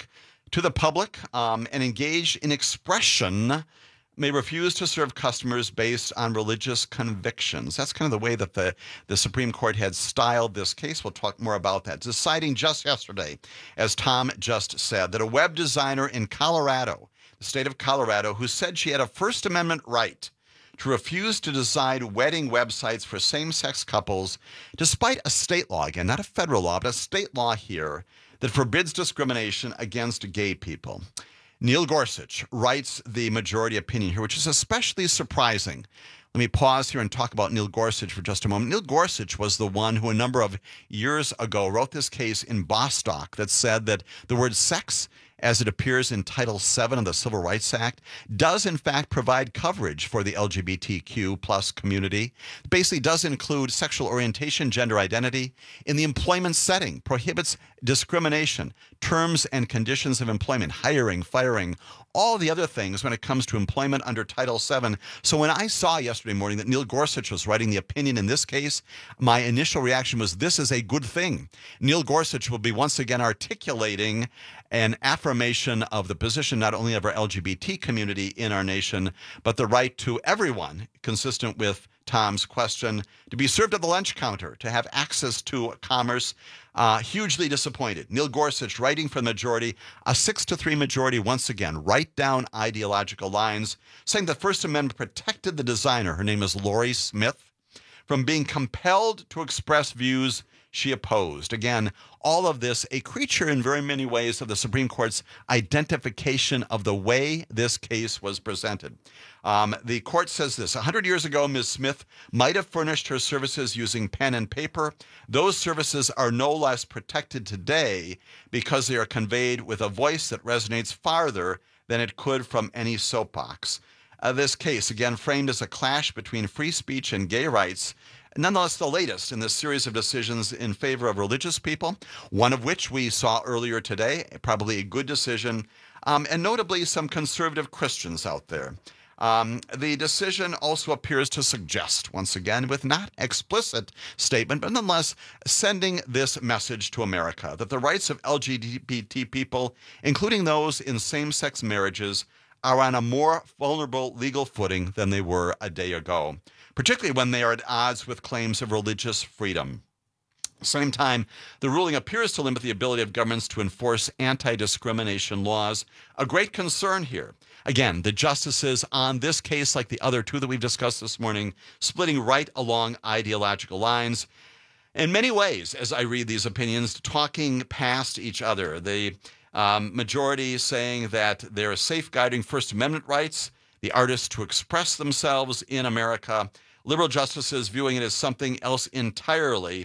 the public and engage in expression may refuse to serve customers based on religious convictions. That's kind of the way that the Supreme Court had styled this case. We'll talk more about that. Deciding just yesterday, as Tom just said, that a web designer in Colorado, the state of Colorado, who said she had a First Amendment right to refuse to design wedding websites for same-sex couples, despite a state law, again, not a federal law, but a state law here that forbids discrimination against gay people. Neil Gorsuch writes the majority opinion here, which is especially surprising. Let me pause here and talk about Neil Gorsuch for just a moment. Neil Gorsuch was the one who a number of years ago wrote this case in Bostock that said that the word sex, as it appears in Title VII of the Civil Rights Act, does in fact provide coverage for the LGBTQ plus community. It basically does include sexual orientation, gender identity in the employment setting, prohibits discrimination, terms and conditions of employment, hiring, firing, all the other things when it comes to employment under Title VII. So when I saw yesterday morning that Neil Gorsuch was writing the opinion in this case, my initial reaction was, this is a good thing. Neil Gorsuch will be once again articulating an affirmation of the position not only of our LGBT community in our nation, but the right to everyone, consistent with Tom's question, to be served at the lunch counter, to have access to commerce. Hugely disappointed. Neil Gorsuch, writing for the majority, a 6-3 majority, once again, right down ideological lines, saying the First Amendment protected the designer, her name is Lorie Smith, from being compelled to express views she opposed. Again, all of this a creature in very many ways of the Supreme Court's identification of the way this case was presented. The court says this: 100 years ago, Ms. Smith might have furnished her services using pen and paper. Those services are no less protected today because they are conveyed with a voice that resonates farther than it could from any soapbox. This case, again, framed as a clash between free speech and gay rights, nonetheless the latest in this series of decisions in favor of religious people, one of which we saw earlier today, probably a good decision, and notably some conservative Christians out there. The decision also appears to suggest, once again, with not explicit statement, but nonetheless sending this message to America, that the rights of LGBT people, including those in same-sex marriages, are on a more vulnerable legal footing than they were a day ago, particularly when they are at odds with claims of religious freedom. At the same time, the ruling appears to limit the ability of governments to enforce anti-discrimination laws, a great concern here. Again, the justices on this case, like the other two that we've discussed this morning, splitting right along ideological lines. In many ways, as I read these opinions, talking past each other. The majority saying that they're safeguarding First Amendment rights, the artists to express themselves in America. Liberal justices viewing it as something else entirely.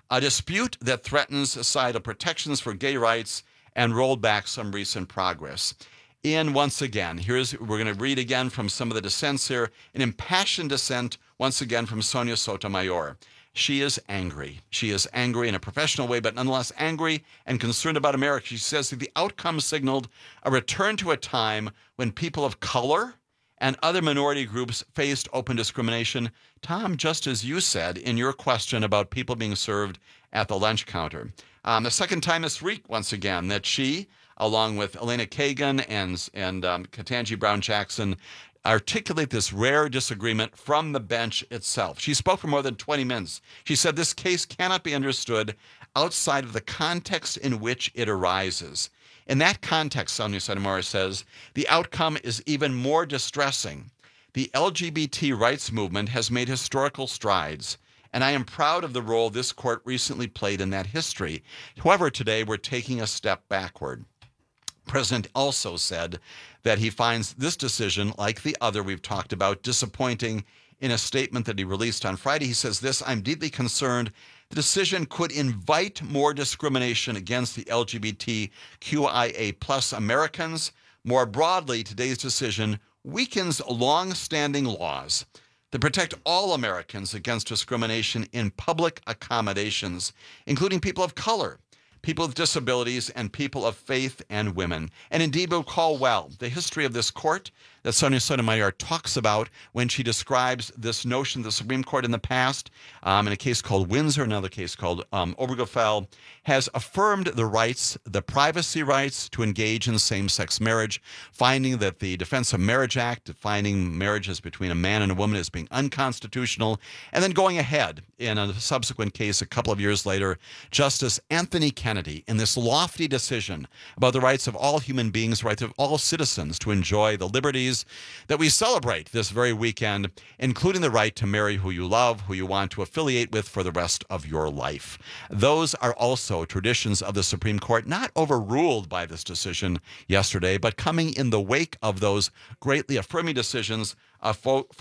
a dispute that threatens societal protections for gay rights and rolled back some recent progress. Once again, we're going to read again from some of the dissents here, an impassioned dissent, once again, from Sonia Sotomayor. She is angry. She is angry in a professional way, but nonetheless angry and concerned about America. She says that the outcome signaled a return to a time when people of color and other minority groups faced open discrimination. Tom, just as you said in your question about people being served at the lunch counter. The second time this week, once again, that she, along with Elena Kagan and Ketanji Brown Jackson, articulate this rare disagreement from the bench itself. She spoke for more than 20 minutes. She said this case cannot be understood outside of the context in which it arises. In that context, Sonia Sotomayor says, the outcome is even more distressing. The LGBT rights movement has made historical strides, and I am proud of the role this court recently played in that history. However, today we're taking a step backward. The president also said that he finds this decision, like the other we've talked about, disappointing. In a statement that he released on Friday, he says this: I'm deeply concerned the decision could invite more discrimination against the LGBTQIA plus Americans. More broadly, today's decision weakens long-standing laws that protect all Americans against discrimination in public accommodations, including people of color, people with disabilities, and people of faith and women. And indeed, we'll recall well the history of this court that Sonia Sotomayor talks about when she describes this notion of the Supreme Court in the past, in a case called Windsor, another case called Obergefell, has affirmed the rights, the privacy rights to engage in same-sex marriage, finding that the Defense of Marriage Act, defining marriages between a man and a woman as being unconstitutional, and then going ahead in a subsequent case a couple of years later, Justice Anthony Kennedy, in this lofty decision about the rights of all human beings, the rights of all citizens to enjoy the liberties that we celebrate this very weekend, including the right to marry who you love, who you want to affiliate with for the rest of your life. Those are also traditions of the Supreme Court, not overruled by this decision yesterday, but coming in the wake of those greatly affirming decisions, a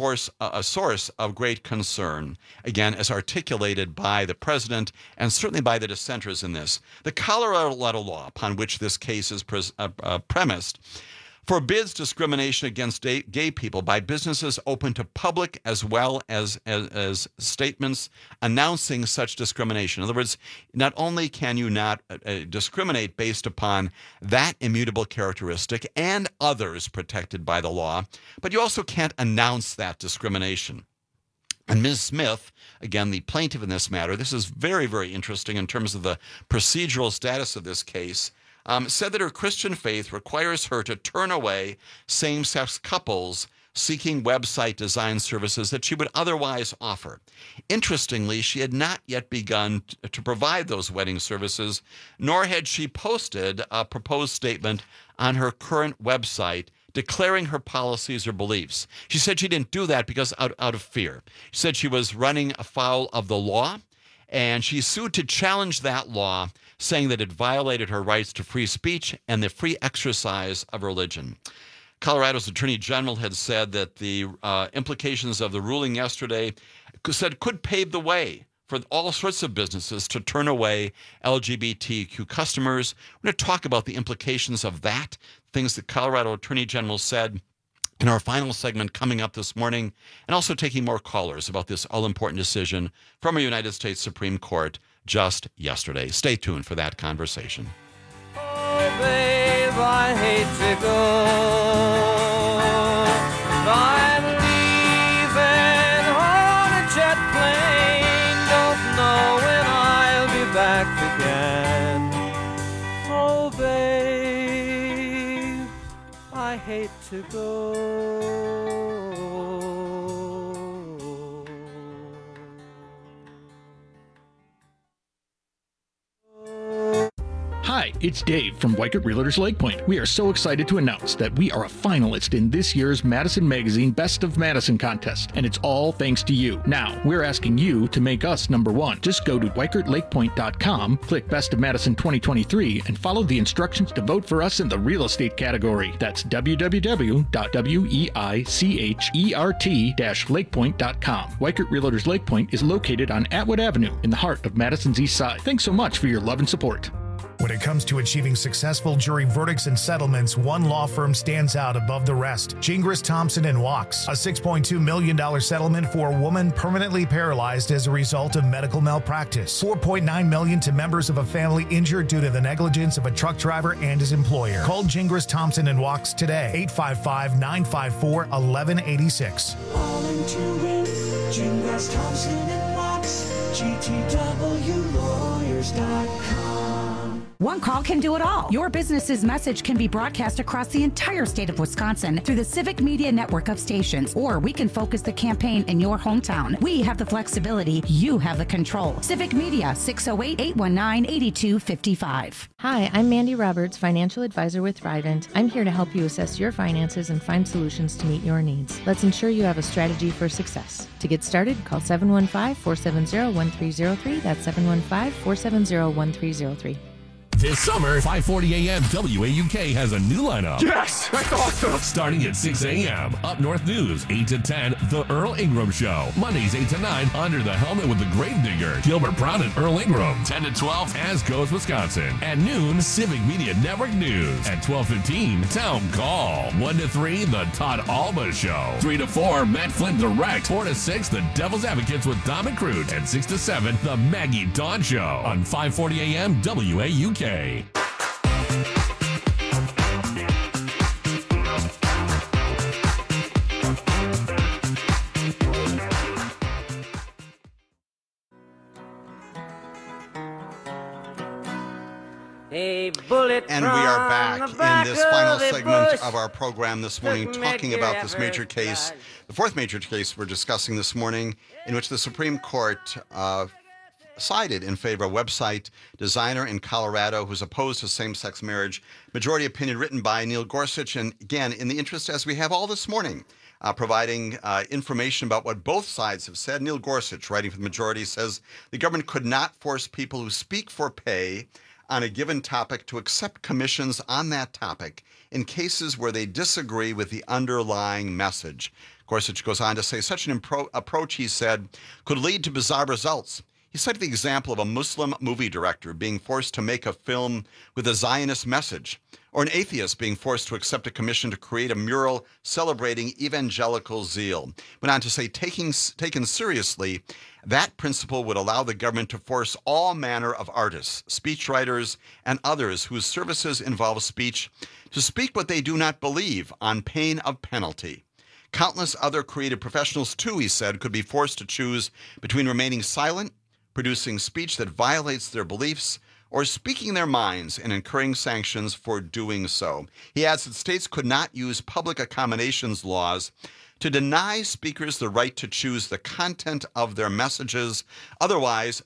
source of great concern, again, as articulated by the president and certainly by the dissenters in this. The Colorado law upon which this case is premised forbids discrimination against gay people by businesses open to public as well as statements announcing such discrimination. In other words, not only can you not discriminate based upon that immutable characteristic and others protected by the law, but you also can't announce that discrimination. And Ms. Smith, again, the plaintiff in this matter, this is very, very interesting in terms of the procedural status of this case, said that her Christian faith requires her to turn away same-sex couples seeking website design services that she would otherwise offer. Interestingly, she had not yet begun to provide those wedding services, nor had she posted a proposed statement on her current website declaring her policies or beliefs. She said she didn't do that because out of fear. She said she was running afoul of the law, and she sued to challenge that law, saying that it violated her rights to free speech and the free exercise of religion. Colorado's Attorney General had said that the implications of the ruling yesterday could pave the way for all sorts of businesses to turn away LGBTQ customers. We're going to talk about the implications of that, things that Colorado Attorney General said in our final segment coming up this morning, and also taking more callers about this all-important decision from a United States Supreme Court just yesterday. Stay tuned for that conversation. Oh, babe, I hate to go. I'm leaving on a jet plane. Don't know when I'll be back again. Oh, babe, I hate to go. Hi, Hi, it's Dave from Weikert Realtors Lake Point. We are so excited to announce that we are a finalist in this year's Madison Magazine Best of Madison contest, and it's all thanks to you. Now, we're asking you to make us number one. Just go to WeikertLakePoint.com, click Best of Madison 2023, and follow the instructions to vote for us in the real estate category. That's www.weichert-lakepoint.com. Weikert Realtors Lake Point is located on Atwood Avenue in the heart of Madison's East Side. Thanks so much for your love and support. When it comes to achieving successful jury verdicts and settlements, one law firm stands out above the rest. Gingras, Thompson & Wachs. A $6.2 million settlement for a woman permanently paralyzed as a result of medical malpractice. $4.9 million to members of a family injured due to the negligence of a truck driver and his employer. Call Gingras, Thompson & Wachs today. 855-954-1186. All into it. Gingras, Thompson & Wachs. GTWlawyers.com. One call can do it all. Your business's message can be broadcast across the entire state of Wisconsin through the Civic Media network of stations, or we can focus the campaign in your hometown. We have the flexibility. You have the control. Civic Media, 608-819-8255. Hi, I'm Mandy Roberts, financial advisor with Thrivent. I'm here to help you assess your finances and find solutions to meet your needs. Let's ensure you have a strategy for success. To get started, call 715-470-1303. That's 715-470-1303. This summer, 5:40 a.m. WAUK has a new lineup. Yes, that's awesome. Starting at 6 a.m. Up North News, 8 to 10, The Earl Ingram Show. Mondays, 8 to 9, Under the Helmet with the Gravedigger, Gilbert Brown and Earl Ingram. 10 to 12, As Goes Wisconsin. At noon, Civic Media Network News. At 12:15, Town Call. 1 to 3, The Todd Alba Show. 3 to 4, Matt Flynn Direct. 4 to 6, The Devil's Advocates with Dom and Crute. And 6 to 7, The Maggie Dawn Show. On 5:40 a.m. WAUK. And we are back in this final segment of our program this morning, talking about this major case, the fourth major case we're discussing this morning, in which the Supreme Court sided in favor of a website designer in Colorado who's opposed to same-sex marriage. Majority opinion written by Neil Gorsuch. And again, in the interest, as we have all this morning, providing information about what both sides have said. Neil Gorsuch, writing for the majority, says the government could not force people who speak for pay on a given topic to accept commissions on that topic in cases where they disagree with the underlying message. Gorsuch goes on to say such an approach, he said, could lead to bizarre results. He cited the example of a Muslim movie director being forced to make a film with a Zionist message, or an atheist being forced to accept a commission to create a mural celebrating evangelical zeal. Went on to say, taken seriously, that principle would allow the government to force all manner of artists, speechwriters, and others whose services involve speech to speak what they do not believe on pain of penalty. Countless other creative professionals, too, he said, could be forced to choose between remaining silent, producing speech that violates their beliefs, or speaking their minds and incurring sanctions for doing so. He adds that states could not use public accommodations laws to deny speakers the right to choose the content of their messages. Otherwise,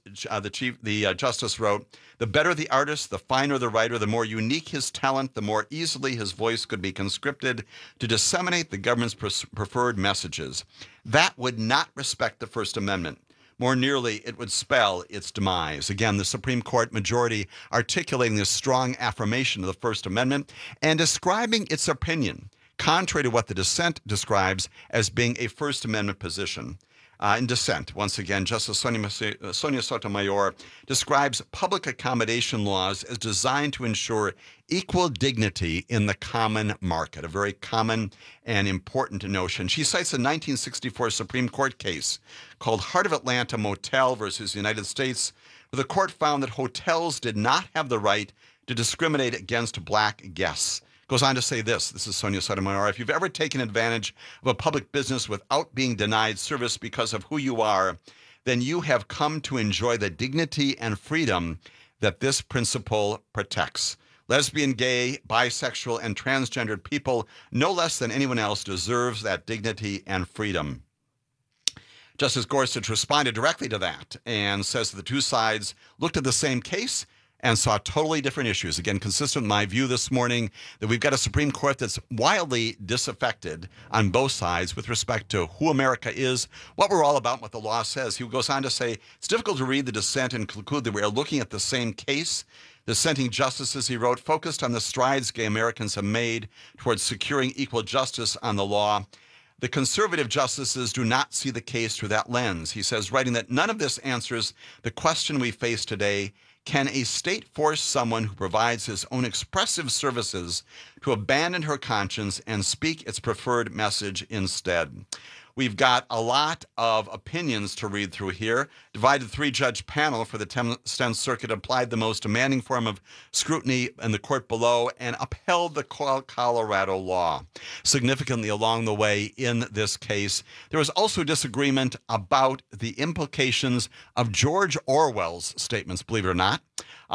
the justice wrote, the better the artist, the finer the writer, the more unique his talent, the more easily his voice could be conscripted to disseminate the government's preferred messages. That would not respect the First Amendment. More nearly, it would spell its demise. Again, the Supreme Court majority articulating this strong affirmation of the First Amendment and describing its opinion, contrary to what the dissent describes as being a First Amendment position. In dissent, once again, Justice Sonia Sotomayor describes public accommodation laws as designed to ensure equal dignity in the common market, a very common and important notion. She cites a 1964 Supreme Court case called Heart of Atlanta Motel versus United States, where the court found that hotels did not have the right to discriminate against black guests. Goes on to say this is Sonia Sotomayor, if you've ever taken advantage of a public business without being denied service because of who you are, then you have come to enjoy the dignity and freedom that this principle protects. Lesbian, gay, bisexual, and transgendered people, no less than anyone else, deserves that dignity and freedom. Justice Gorsuch responded directly to that and says that the two sides looked at the same case and saw totally different issues. Again, consistent with my view this morning that we've got a Supreme Court that's wildly disaffected on both sides with respect to who America is, what we're all about, what the law says. He goes on to say, it's difficult to read the dissent and conclude that we are looking at the same case. The dissenting justices, he wrote, focused on the strides gay Americans have made towards securing equal justice on the law. The conservative justices do not see the case through that lens. He says, writing that none of this answers the question we face today. Can a state force someone who provides his own expressive services to abandon her conscience and speak its preferred message instead? We've got a lot of opinions to read through here. Divided three-judge panel for the 10th Circuit applied the most demanding form of scrutiny in the court below and upheld the Colorado law. Significantly along the way in this case, there was also disagreement about the implications of George Orwell's statements, believe it or not.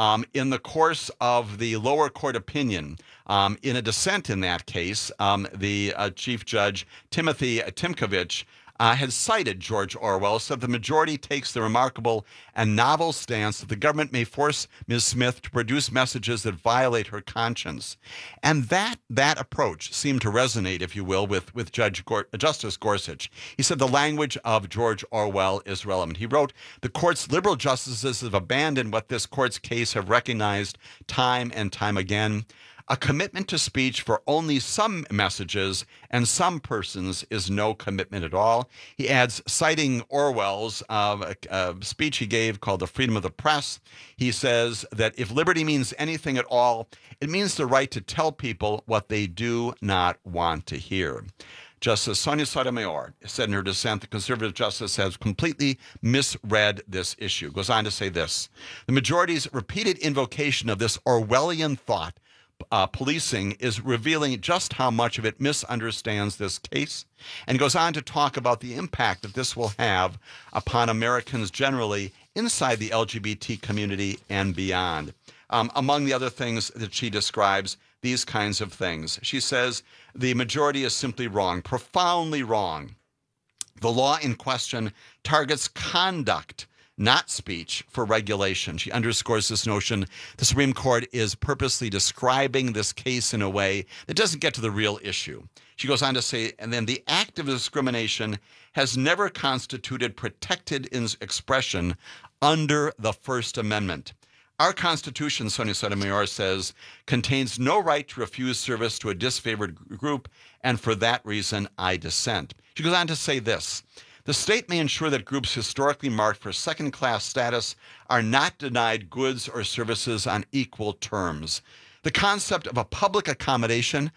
In the course of the lower court opinion, in a dissent in that case, the Chief Judge Timothy Timkovich had cited George Orwell, said the majority takes the remarkable and novel stance that the government may force Ms. Smith to produce messages that violate her conscience. And that approach seemed to resonate, if you will, with Justice Gorsuch. He said the language of George Orwell is relevant. He wrote, the court's liberal justices have abandoned what this court's case have recognized time and time again. A commitment to speech for only some messages and some persons is no commitment at all. He adds, citing Orwell's speech he gave called The Freedom of the Press, he says that if liberty means anything at all, it means the right to tell people what they do not want to hear. Justice Sonia Sotomayor said in her dissent, the conservative justice has completely misread this issue. Goes on to say this, the majority's repeated invocation of this Orwellian thought policing is revealing just how much of it misunderstands this case, and goes on to talk about the impact that this will have upon Americans generally inside the LGBT community and beyond. Among the other things that she describes, these kinds of things. She says the majority is simply wrong, profoundly wrong. The law in question targets conduct, not speech, for regulation. She underscores this notion the Supreme Court is purposely describing this case in a way that doesn't get to the real issue. She goes on to say, and then the act of discrimination has never constituted protected expression under the First Amendment. Our Constitution, Sonia Sotomayor says, contains no right to refuse service to a disfavored group, and for that reason, I dissent. She goes on to say this, the state may ensure that groups historically marked for second-class status are not denied goods or services on equal terms. The concept of a public accommodation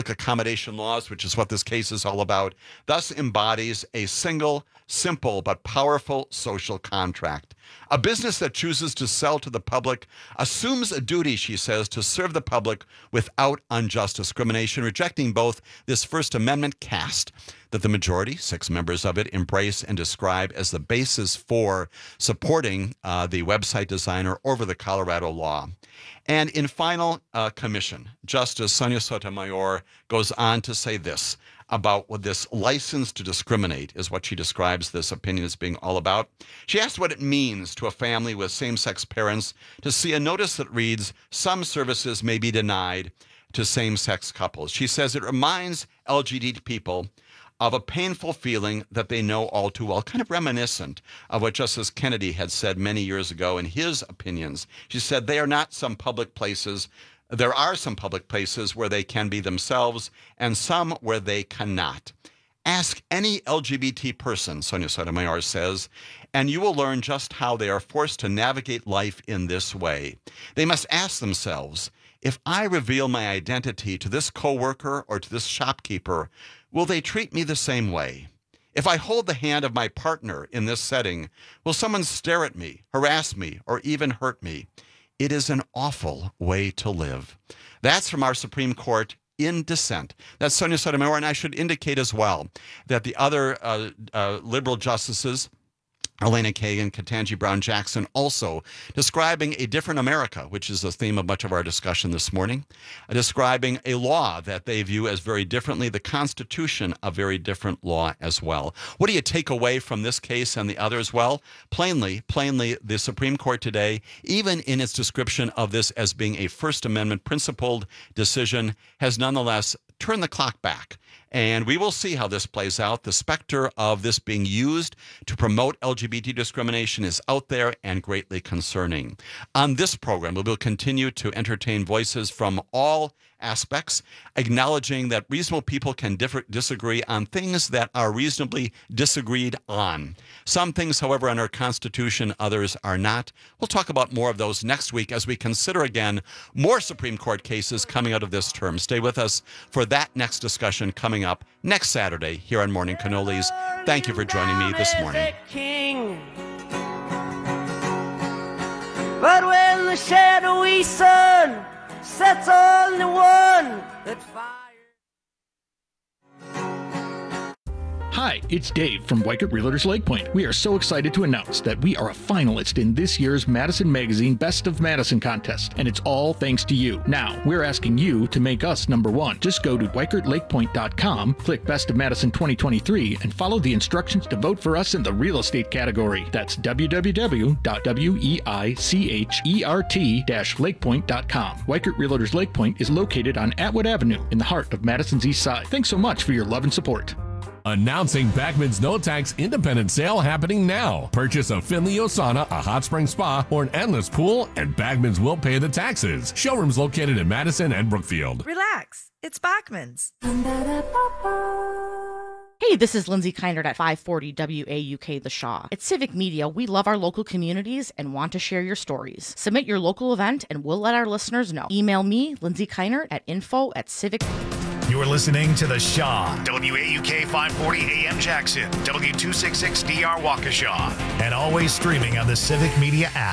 laws, which is what this case is all about, thus embodies a single, simple, but powerful social contract. A business that chooses to sell to the public assumes a duty, she says, to serve the public without unjust discrimination, rejecting both this First Amendment cast that the majority, 6 members of it, embrace and describe as the basis for supporting the website designer over the Colorado law. And in final commission, Justice Sonia Sotomayor goes on to say this about what this license to discriminate is what she describes this opinion as being all about. She asked what it means to a family with same-sex parents to see a notice that reads, some services may be denied to same-sex couples. She says it reminds LGBT people of a painful feeling that they know all too well, kind of reminiscent of what Justice Kennedy had said many years ago in his opinions. She said they are not some public places. There are some public places where they can be themselves and some where they cannot. Ask any LGBT person, Sonia Sotomayor says, and you will learn just how they are forced to navigate life in this way. They must ask themselves, if I reveal my identity to this coworker or to this shopkeeper, will they treat me the same way? If I hold the hand of my partner in this setting, will someone stare at me, harass me, or even hurt me? It is an awful way to live. That's from our Supreme Court in dissent. That's Sonia Sotomayor, and I should indicate as well that the other liberal justices Elena Kagan, Ketanji Brown Jackson, also describing a different America, which is the theme of much of our discussion this morning, describing a law that they view as very differently, the Constitution, a very different law as well. What do you take away from this case and the others? Well, plainly, the Supreme Court today, even in its description of this as being a First Amendment principled decision, has nonetheless turned the clock back. And we will see how this plays out. The specter of this being used to promote LGBT discrimination is out there and greatly concerning. On this program, we will continue to entertain voices from all aspects, acknowledging that reasonable people can disagree on things that are reasonably disagreed on. Some things, however, in our Constitution, others are not. We'll talk about more of those next week as we consider again more Supreme Court cases coming out of this term. Stay with us for that next discussion coming up next Saturday here on Morning Cannolis. Thank you for joining me this morning. But when the shadowy sun sets on the one that Hi, it's Dave from Weikert Realtors Lake Point. We are so excited to announce that we are a finalist in this year's Madison Magazine Best of Madison contest, and it's all thanks to you. Now, we're asking you to make us number one. Just go to WeikertLakePoint.com, click Best of Madison 2023, and follow the instructions to vote for us in the real estate category. That's www.weichert-lakepoint.com. Weikert Realtors Lake Point is located on Atwood Avenue in the heart of Madison's East Side. Thanks so much for your love and support. Announcing Backman's No Tax Independent Sale happening now. Purchase a Finley Osana, a hot spring spa, or an endless pool, and Backman's will pay the taxes. Showrooms located in Madison and Brookfield. Relax, it's Backman's. Hey, this is Lindsay Keinert at 540 WAUK The Shaw. At Civic Media, we love our local communities and want to share your stories. Submit your local event and we'll let our listeners know. Email me, Lindsay Keinert, at info@civic. You're listening to The Shaw, WAUK 540 AM Jackson, W266DR Waukesha, and always streaming on the Civic Media app.